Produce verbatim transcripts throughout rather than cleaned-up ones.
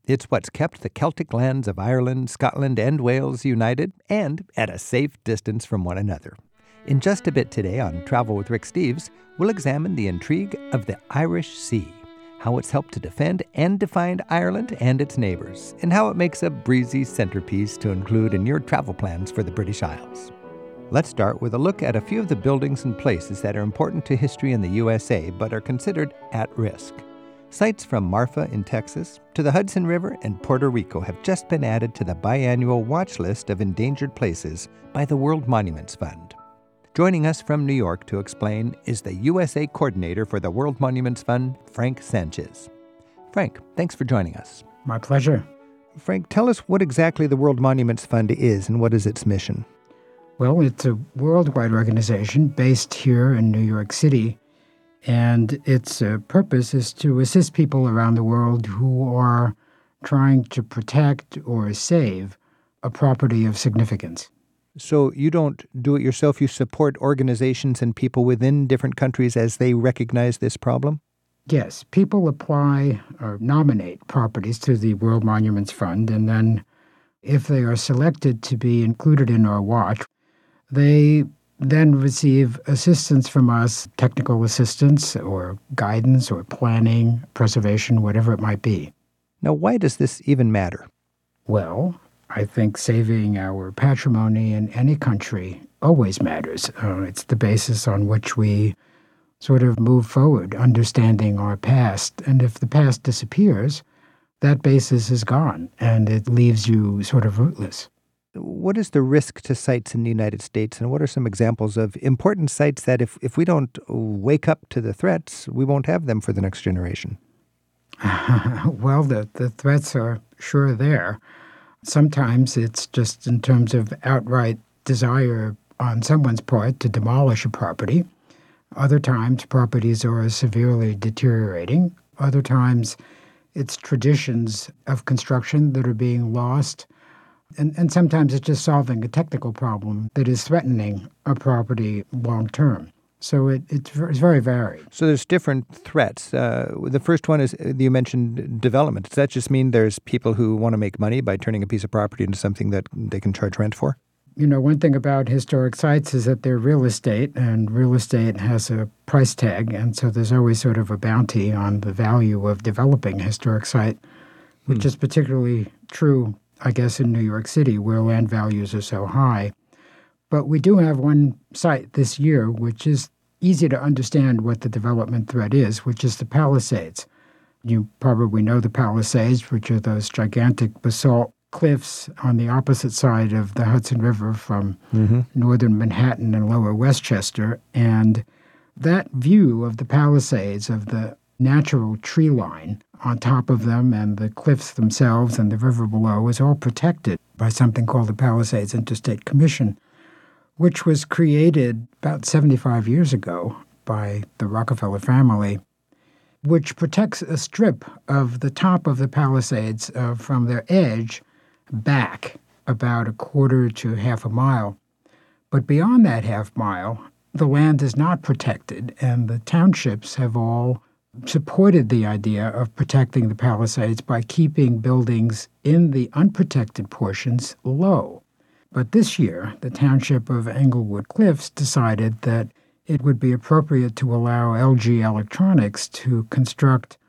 It's what's kept the Celtic lands of Ireland, Scotland, and Wales united and at a safe distance from one another. In just a bit today on Travel with Rick Steves, we'll examine the intrigue of the Irish Sea, how it's helped to defend and define Ireland and its neighbors, and how it makes a breezy centerpiece to include in your travel plans for the British Isles. Let's start with a look at a few of the buildings and places that are important to history in the U S A but are considered at risk. Sites from Marfa in Texas to the Hudson River and Puerto Rico have just been added to the biannual watch list of endangered places by the World Monuments Fund. Joining us from New York to explain is the U S A coordinator for the World Monuments Fund, Frank Sanchez. Frank, thanks for joining us. My pleasure. Frank, tell us what exactly the World Monuments Fund is and what is its mission? Well, it's a worldwide organization based here in New York City, and its uh, purpose is to assist people around the world who are trying to protect or save a property of significance. So you don't do it yourself, you support organizations and people within different countries as they recognize this problem? Yes, people apply or nominate properties to the World Monuments Fund, and then if they are selected to be included in our watch, they then receive assistance from us, technical assistance or guidance or planning, preservation, whatever it might be. Now, why does this even matter? Well, I think saving our patrimony in any country always matters. Uh, it's the basis on which we sort of move forward, understanding our past. And if the past disappears, that basis is gone, and it leaves you sort of rootless. What is the risk to sites in the United States, and what are some examples of important sites that if, if we don't wake up to the threats, we won't have them for the next generation? Well, the, the threats are sure there. Sometimes it's just in terms of outright desire on someone's part to demolish a property. Other times, properties are severely deteriorating. Other times, it's traditions of construction that are being lost. And, and sometimes it's just solving a technical problem that is threatening a property long term. So it, it's, it's very varied. So there's different threats. Uh, the first one is, you mentioned development. Does that just mean there's people who want to make money by turning a piece of property into something that they can charge rent for? You know, one thing about historic sites is that they're real estate, and real estate has a price tag, and so there's always sort of a bounty on the value of developing a historic site, which hmm. is particularly true, I guess, in New York City, where land values are so high. But we do have one site this year which is easy to understand what the development threat is, which is the Palisades. You probably know the Palisades, which are those gigantic basalt cliffs on the opposite side of the Hudson River from mm-hmm. northern Manhattan and lower Westchester. And that view of the Palisades, of the natural tree line on top of them and the cliffs themselves and the river below, is all protected by something called the Palisades Interstate Commission, which was created about seventy-five years ago by the Rockefeller family, which protects a strip of the top of the Palisades uh, from their edge back about a quarter to half a mile. But beyond that half mile, the land is not protected, and the townships have all supported the idea of protecting the Palisades by keeping buildings in the unprotected portions low. But this year, the township of Englewood Cliffs decided that it would be appropriate to allow L G Electronics to construct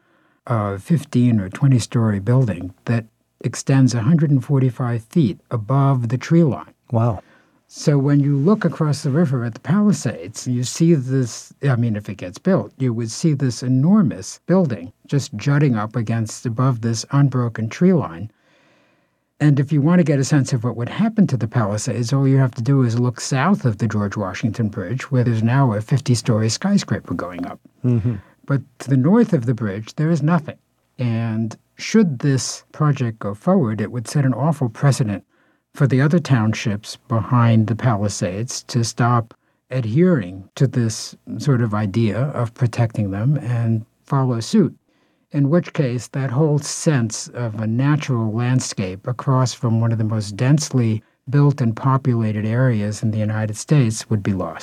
a fifteen or twenty-story building that extends one hundred forty-five feet above the tree line. Wow. So when you look across the river at the Palisades, you see this, I mean, if it gets built, you would see this enormous building just jutting up against above this unbroken tree line. And if you want to get a sense of what would happen to the Palisades, all you have to do is look south of the George Washington Bridge, where there's now a fifty-story skyscraper going up. Mm-hmm. But to the north of the bridge, there is nothing. And should this project go forward, it would set an awful precedent for the other townships behind the Palisades to stop adhering to this sort of idea of protecting them and follow suit. In which case, that whole sense of a natural landscape across from one of the most densely built and populated areas in the United States would be lost.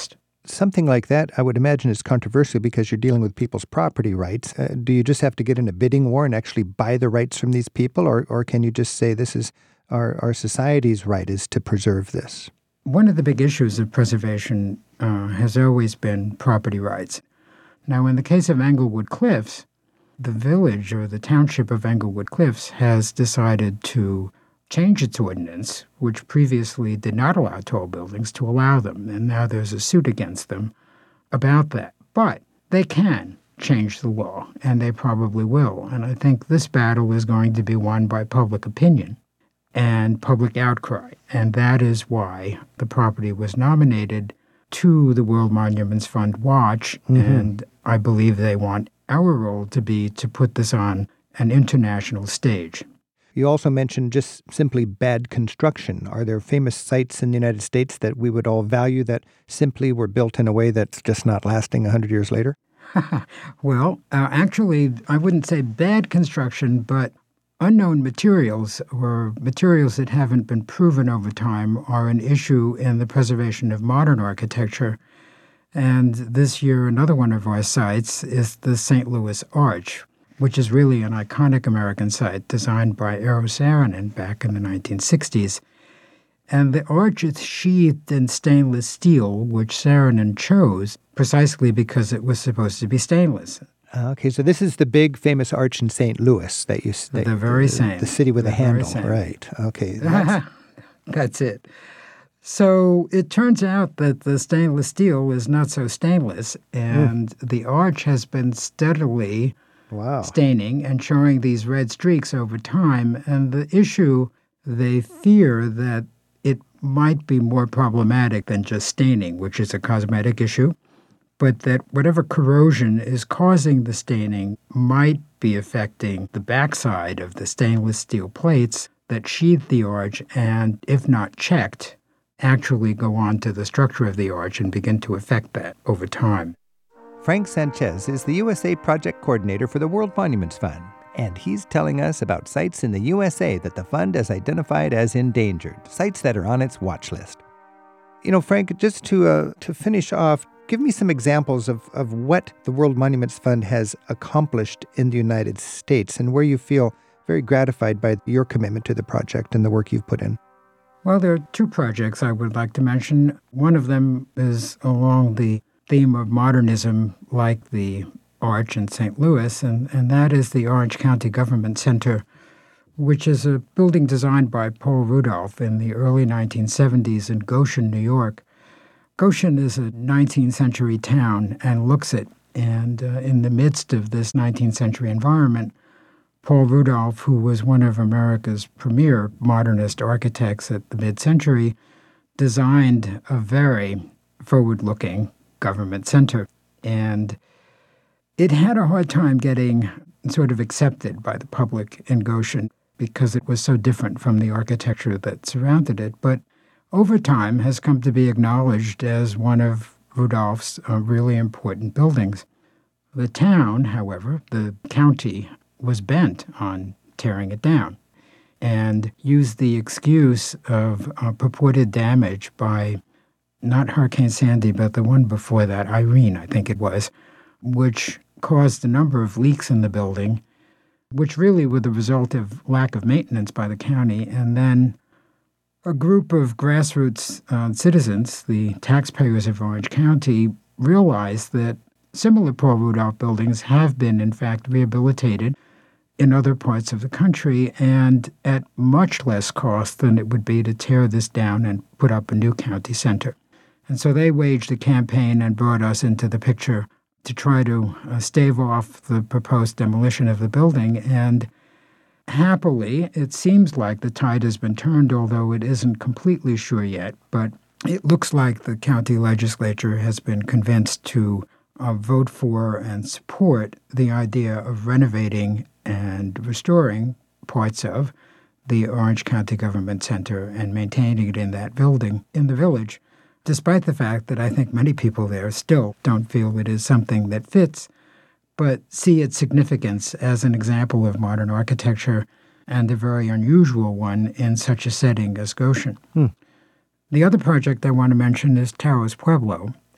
something like that, I would imagine, is controversial because you're dealing with people's property rights. Uh, do you just have to get in a bidding war and actually buy the rights from these people, or, or can you just say this is our, our society's right is to preserve this? One of the big issues of preservation uh, has always been property rights. Now, in the case of Englewood Cliffs, the village or the township of Englewood Cliffs has decided to change its ordinance, which previously did not allow tall buildings, to allow them. And now there's a suit against them about that. But they can change the law, and they probably will. And I think this battle is going to be won by public opinion and public outcry. And that is why the property was nominated to the World Monuments Fund Watch. Mm-hmm. And I believe they want our role to be to put this on an international stage. You also mentioned just simply bad construction. Are there famous sites in the United States that we would all value that simply were built in a way that's just not lasting one hundred years later? Well, uh, actually, I wouldn't say bad construction, but unknown materials or materials that haven't been proven over time are an issue in the preservation of modern architecture. And this year, another one of our sites is the Saint Louis Arch, which is really an iconic American site designed by Eero Saarinen back in the nineteen sixties. And the arch is sheathed in stainless steel, which Saarinen chose precisely because it was supposed to be stainless. Okay, so this is the big famous arch in Saint Louis that you that, the very same, the city with the a handle, right? Okay, that's, that's it. So it turns out that the stainless steel is not so stainless, and mm. the arch has been steadily wow. staining and showing these red streaks over time. And the issue, they fear that it might be more problematic than just staining, which is a cosmetic issue, but that whatever corrosion is causing the staining might be affecting the backside of the stainless steel plates that sheathe the arch and, if not checked, actually go on to the structure of the arch and begin to affect that over time. Frank Sanchez is the U S A project coordinator for the World Monuments Fund, and he's telling us about sites in the U S A that the fund has identified as endangered, sites that are on its watch list. You know, Frank, just to uh, to finish off, give me some examples of, of what the World Monuments Fund has accomplished in the United States and where you feel very gratified by your commitment to the project and the work you've put in. Well, there are two projects I would like to mention. One of them is along the theme of modernism, like the Arch in Saint Louis, and, and that is the Orange County Government Center, which is a building designed by Paul Rudolph in the early nineteen seventies in Goshen, New York. Goshen is a nineteenth century town and looks it, and uh, in the midst of this nineteenth century environment, Paul Rudolph, who was one of America's premier modernist architects at the mid-century, designed a very forward-looking government center. And it had a hard time getting sort of accepted by the public in Goshen because it was so different from the architecture that surrounded it. But over time has come to be acknowledged as one of Rudolph's uh, really important buildings. The town, however, the county, was bent on tearing it down and used the excuse of uh, purported damage by not Hurricane Sandy, but the one before that, Irene, I think it was, which caused a number of leaks in the building, which really were the result of lack of maintenance by the county. And then a group of grassroots uh, citizens, the taxpayers of Orange County, realized that similar Paul Rudolph buildings have been, in fact, rehabilitated in other parts of the country and at much less cost than it would be to tear this down and put up a new county center. And so they waged a campaign and brought us into the picture to try to uh, stave off the proposed demolition of the building. And happily, it seems like the tide has been turned, although it isn't completely sure yet. But it looks like the county legislature has been convinced to uh, vote for and support the idea of renovating and restoring parts of the Orange County Government Center and maintaining it in that building in the village, despite the fact that I think many people there still don't feel it is something that fits, but see its significance as an example of modern architecture and a very unusual one in such a setting as Goshen. Hmm. The other project I want to mention is Taos Pueblo,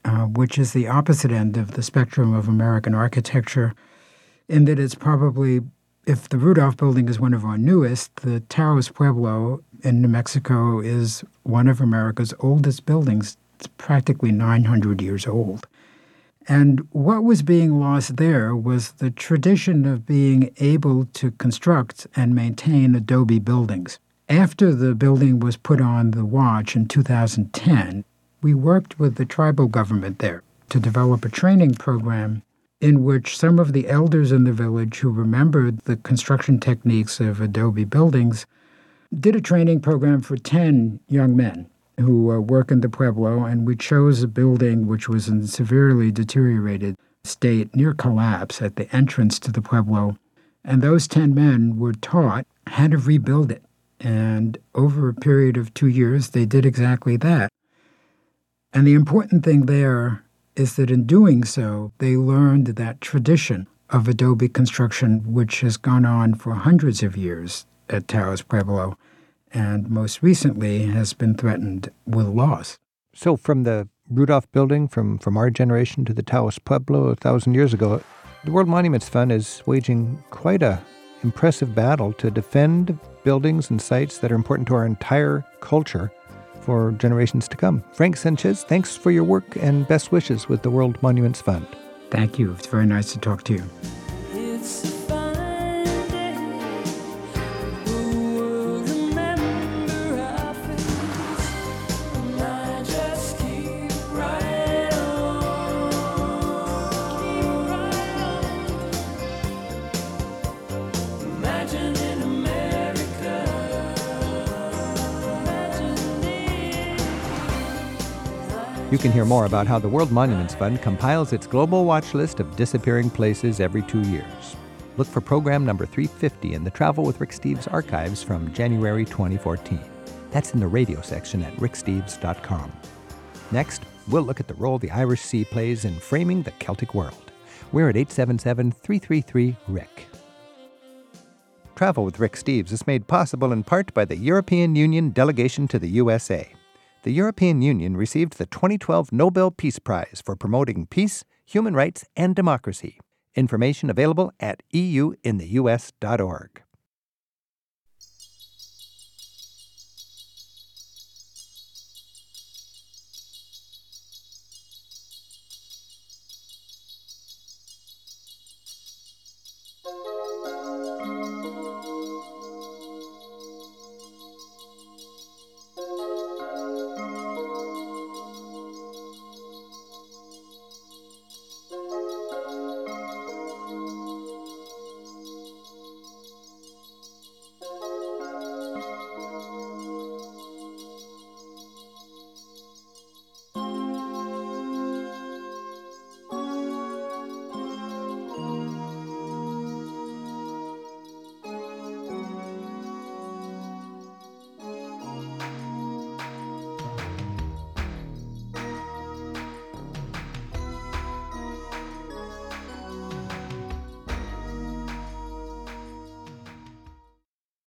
uh, which is the opposite end of the spectrum of American architecture, in that it's probably, if the Rudolph Building is one of our newest, the Taos Pueblo in New Mexico is one of America's oldest buildings. It's practically nine hundred years old. And what was being lost there was the tradition of being able to construct and maintain adobe buildings. After the building was put on the watch in two thousand ten, we worked with the tribal government there to develop a training program in which some of the elders in the village who remembered the construction techniques of adobe buildings did a training program for ten young men who uh, work in the Pueblo, and we chose a building which was in severely deteriorated state near collapse at the entrance to the Pueblo. And those ten men were taught how to rebuild it. And over a period of two years, they did exactly that. And the important thing there is that in doing so, they learned that tradition of adobe construction, which has gone on for hundreds of years at Taos Pueblo, and most recently has been threatened with loss. So from the Rudolph Building, from, from our generation to the Taos Pueblo a thousand years ago, the World Monuments Fund is waging quite a impressive battle to defend buildings and sites that are important to our entire culture for generations to come. Frank Sanchez, thanks for your work and best wishes with the World Monuments Fund. Thank you. It's very nice to talk to you. You can hear more about how the World Monuments Fund compiles its global watch list of disappearing places every two years. Look for program number three fifty in the Travel with Rick Steves archives from January twenty fourteen. That's in the radio section at rick steves dot com. Next, we'll look at the role the Irish Sea plays in framing the Celtic world. We're at eight seven seven, three three three, R I C K. Travel with Rick Steves is made possible in part by the European Union delegation to the U S A. The European Union received the twenty twelve Nobel Peace Prize for promoting peace, human rights, and democracy. Information available at e u in the u s dot org.